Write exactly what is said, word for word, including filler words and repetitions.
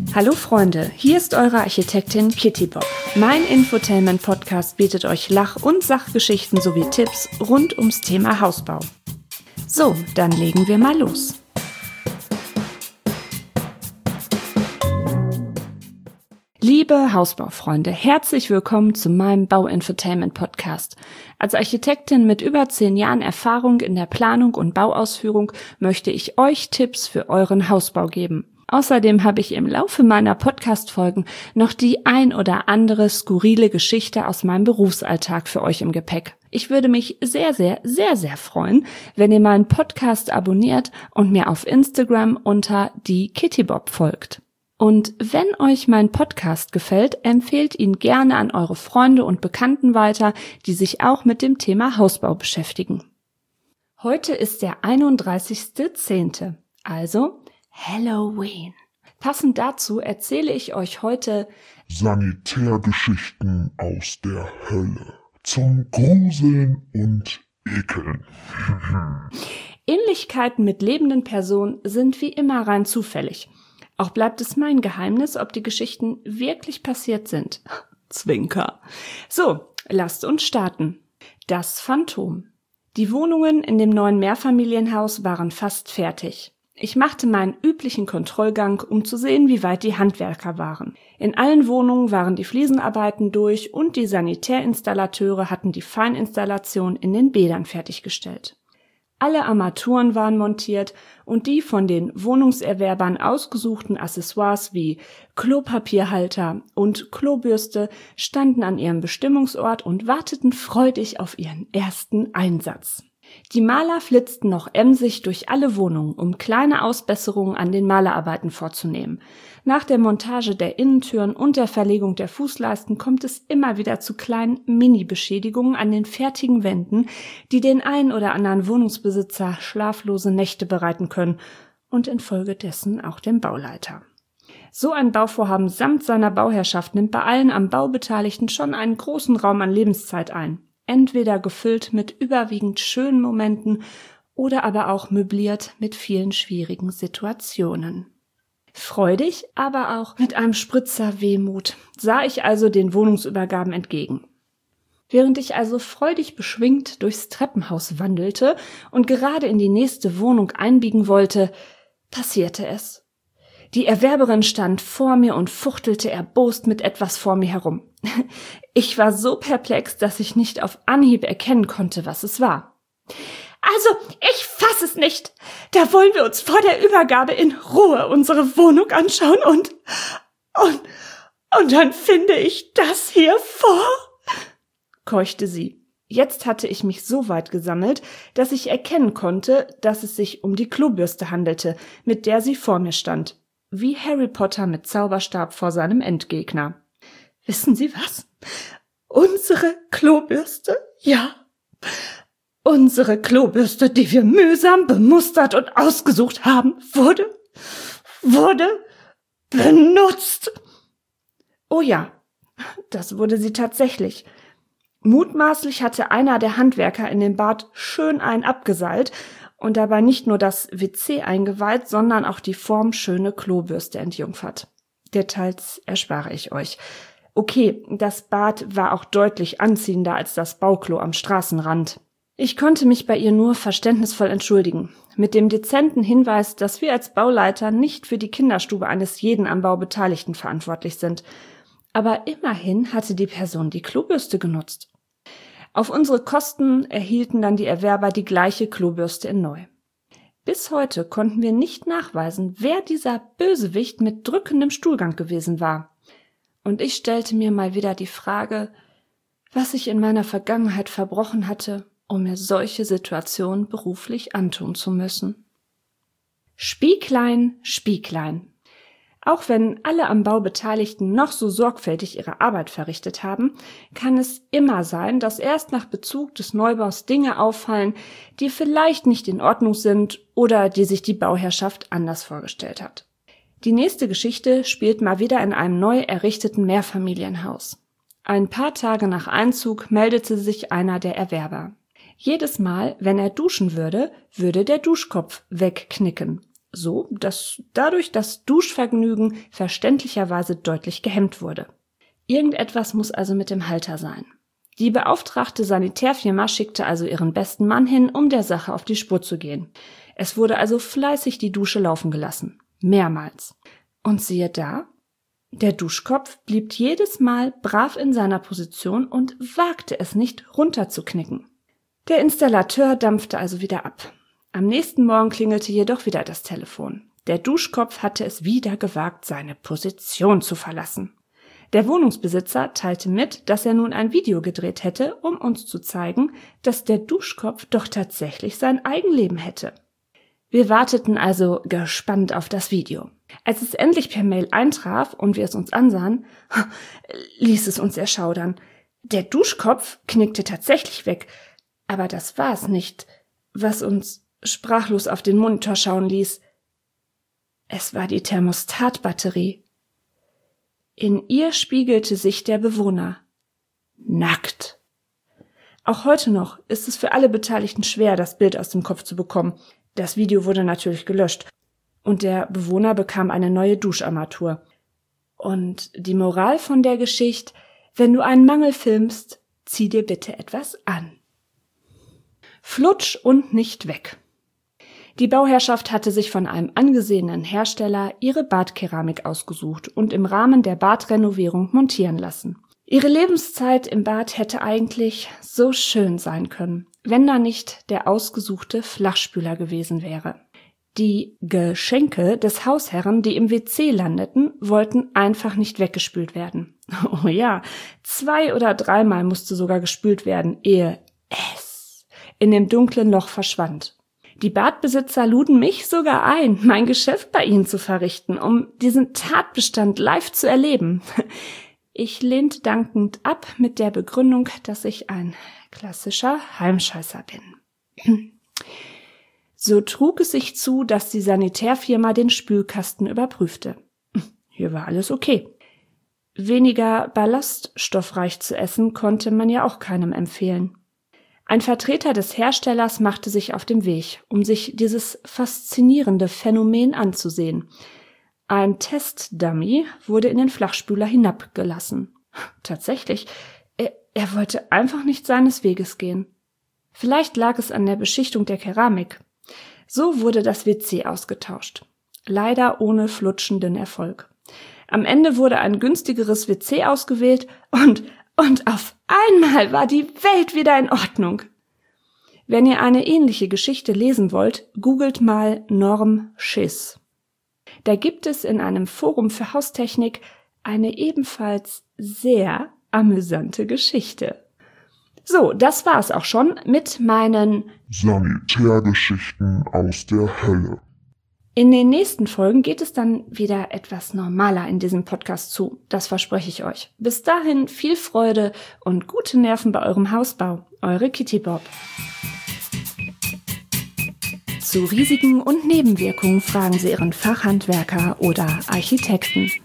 Hallo Freunde, hier ist eure Architektin Kitty Bob. Mein Infotainment-Podcast bietet euch Lach- und Sachgeschichten sowie Tipps rund ums Thema Hausbau. So, dann legen wir mal los. Liebe Hausbaufreunde, herzlich willkommen zu meinem Bau-Infotainment-Podcast. Als Architektin mit über zehn Jahren Erfahrung in der Planung und Bauausführung möchte ich euch Tipps für euren Hausbau geben. Außerdem habe ich im Laufe meiner Podcast-Folgen noch die ein oder andere skurrile Geschichte aus meinem Berufsalltag für euch im Gepäck. Ich würde mich sehr, sehr, sehr, sehr freuen, wenn ihr meinen Podcast abonniert und mir auf Instagram unter die Kitty Bob folgt. Und wenn euch mein Podcast gefällt, empfehlt ihn gerne an eure Freunde und Bekannten weiter, die sich auch mit dem Thema Hausbau beschäftigen. Heute ist der einunddreißigster zehnte, also Halloween. Passend dazu erzähle ich euch heute Sanitärgeschichten aus der Hölle zum Gruseln und Ekeln. Ähnlichkeiten mit lebenden Personen sind wie immer rein zufällig. Auch bleibt es mein Geheimnis, ob die Geschichten wirklich passiert sind. Zwinker. So, lasst uns starten. Das Phantom. Die Wohnungen in dem neuen Mehrfamilienhaus waren fast fertig. Ich machte meinen üblichen Kontrollgang, um zu sehen, wie weit die Handwerker waren. In allen Wohnungen waren die Fliesenarbeiten durch und die Sanitärinstallateure hatten die Feininstallation in den Bädern fertiggestellt. Alle Armaturen waren montiert und die von den Wohnungserwerbern ausgesuchten Accessoires wie Klopapierhalter und Klobürste standen an ihrem Bestimmungsort und warteten freudig auf ihren ersten Einsatz. Die Maler flitzten noch emsig durch alle Wohnungen, um kleine Ausbesserungen an den Malerarbeiten vorzunehmen. Nach der Montage der Innentüren und der Verlegung der Fußleisten kommt es immer wieder zu kleinen Mini-Beschädigungen an den fertigen Wänden, die den ein oder anderen Wohnungsbesitzer schlaflose Nächte bereiten können und infolgedessen auch dem Bauleiter. So ein Bauvorhaben samt seiner Bauherrschaft nimmt bei allen am Bau Beteiligten schon einen großen Raum an Lebenszeit ein. Entweder gefüllt mit überwiegend schönen Momenten oder aber auch möbliert mit vielen schwierigen Situationen. Freudig, aber auch mit einem Spritzer Wehmut sah ich also den Wohnungsübergaben entgegen. Während ich also freudig beschwingt durchs Treppenhaus wandelte und gerade in die nächste Wohnung einbiegen wollte, passierte es. Die Erwerberin stand vor mir und fuchtelte erbost mit etwas vor mir herum. Ich war so perplex, dass ich nicht auf Anhieb erkennen konnte, was es war. Also, ich fass es nicht. Da wollen wir uns vor der Übergabe in Ruhe unsere Wohnung anschauen und, und, und dann finde ich das hier vor, keuchte sie. Jetzt hatte ich mich so weit gesammelt, dass ich erkennen konnte, dass es sich um die Klobürste handelte, mit der sie vor mir stand. Wie Harry Potter mit Zauberstab vor seinem Endgegner. Wissen Sie was? Unsere Klobürste? Ja. Unsere Klobürste, die wir mühsam bemustert und ausgesucht haben, wurde, wurde benutzt. Oh ja, das wurde sie tatsächlich. Mutmaßlich hatte einer der Handwerker in dem Bad schön einen abgeseilt und dabei nicht nur das W C eingeweiht, sondern auch die formschöne Klobürste entjungfert. Details erspare ich euch. Okay, das Bad war auch deutlich anziehender als das Bauklo am Straßenrand. Ich konnte mich bei ihr nur verständnisvoll entschuldigen, mit dem dezenten Hinweis, dass wir als Bauleiter nicht für die Kinderstube eines jeden am Bau Beteiligten verantwortlich sind. Aber immerhin hatte die Person die Klobürste genutzt. Auf unsere Kosten erhielten dann die Erwerber die gleiche Klobürste in neu. Bis heute konnten wir nicht nachweisen, wer dieser Bösewicht mit drückendem Stuhlgang gewesen war. Und ich stellte mir mal wieder die Frage, was ich in meiner Vergangenheit verbrochen hatte, um mir solche Situationen beruflich antun zu müssen. Spieglein, Spieglein. Auch wenn alle am Bau Beteiligten noch so sorgfältig ihre Arbeit verrichtet haben, kann es immer sein, dass erst nach Bezug des Neubaus Dinge auffallen, die vielleicht nicht in Ordnung sind oder die sich die Bauherrschaft anders vorgestellt hat. Die nächste Geschichte spielt mal wieder in einem neu errichteten Mehrfamilienhaus. Ein paar Tage nach Einzug meldete sich einer der Erwerber. Jedes Mal, wenn er duschen würde, würde der Duschkopf wegknicken. so dass dadurch das Duschvergnügen verständlicherweise deutlich gehemmt wurde. Irgendetwas muss also mit dem Halter sein. Die beauftragte Sanitärfirma schickte also ihren besten Mann hin, um der Sache auf die Spur zu gehen. Es wurde also fleißig die Dusche laufen gelassen. Mehrmals. Und siehe da, der Duschkopf blieb jedes Mal brav in seiner Position und wagte es nicht, runterzuknicken. Der Installateur dampfte also wieder ab. Am nächsten Morgen klingelte jedoch wieder das Telefon. Der Duschkopf hatte es wieder gewagt, seine Position zu verlassen. Der Wohnungsbesitzer teilte mit, dass er nun ein Video gedreht hätte, um uns zu zeigen, dass der Duschkopf doch tatsächlich sein Eigenleben hätte. Wir warteten also gespannt auf das Video. Als es endlich per Mail eintraf und wir es uns ansahen, ließ es uns erschaudern. Der Duschkopf knickte tatsächlich weg, aber das war es nicht, was uns sprachlos auf den Monitor schauen ließ. Es war die Thermostatbatterie. In ihr spiegelte sich der Bewohner. Nackt. Auch heute noch ist es für alle Beteiligten schwer, das Bild aus dem Kopf zu bekommen. Das Video wurde natürlich gelöscht und der Bewohner bekam eine neue Duscharmatur. Und die Moral von der Geschichte: Wenn du einen Mangel filmst, zieh dir bitte etwas an. Flutsch und nicht weg. Die Bauherrschaft hatte sich von einem angesehenen Hersteller ihre Badkeramik ausgesucht und im Rahmen der Badrenovierung montieren lassen. Ihre Lebenszeit im Bad hätte eigentlich so schön sein können, wenn da nicht der ausgesuchte Flachspüler gewesen wäre. Die Geschenke des Hausherren, die im W C landeten, wollten einfach nicht weggespült werden. Oh ja, zwei oder dreimal musste sogar gespült werden, ehe es in dem dunklen Loch verschwand. Die Badbesitzer luden mich sogar ein, mein Geschäft bei ihnen zu verrichten, um diesen Tatbestand live zu erleben. Ich lehnte dankend ab mit der Begründung, dass ich ein klassischer Heimscheißer bin. So trug es sich zu, dass die Sanitärfirma den Spülkasten überprüfte. Hier war alles okay. Weniger ballaststoffreich zu essen konnte man ja auch keinem empfehlen. Ein Vertreter des Herstellers machte sich auf den Weg, um sich dieses faszinierende Phänomen anzusehen. Ein Testdummy wurde in den Flachspüler hinabgelassen. Tatsächlich, er, er wollte einfach nicht seines Weges gehen. Vielleicht lag es an der Beschichtung der Keramik. So wurde das W C ausgetauscht. Leider ohne flutschenden Erfolg. Am Ende wurde ein günstigeres W C ausgewählt und Und auf einmal war die Welt wieder in Ordnung. Wenn ihr eine ähnliche Geschichte lesen wollt, googelt mal Norm Schiss. Da gibt es in einem Forum für Haustechnik eine ebenfalls sehr amüsante Geschichte. So, das war's auch schon mit meinen Sanitärgeschichten aus der Hölle. In den nächsten Folgen geht es dann wieder etwas normaler in diesem Podcast zu. Das verspreche ich euch. Bis dahin viel Freude und gute Nerven bei eurem Hausbau. Eure Kitty Bob. Zu Risiken und Nebenwirkungen fragen Sie Ihren Fachhandwerker oder Architekten.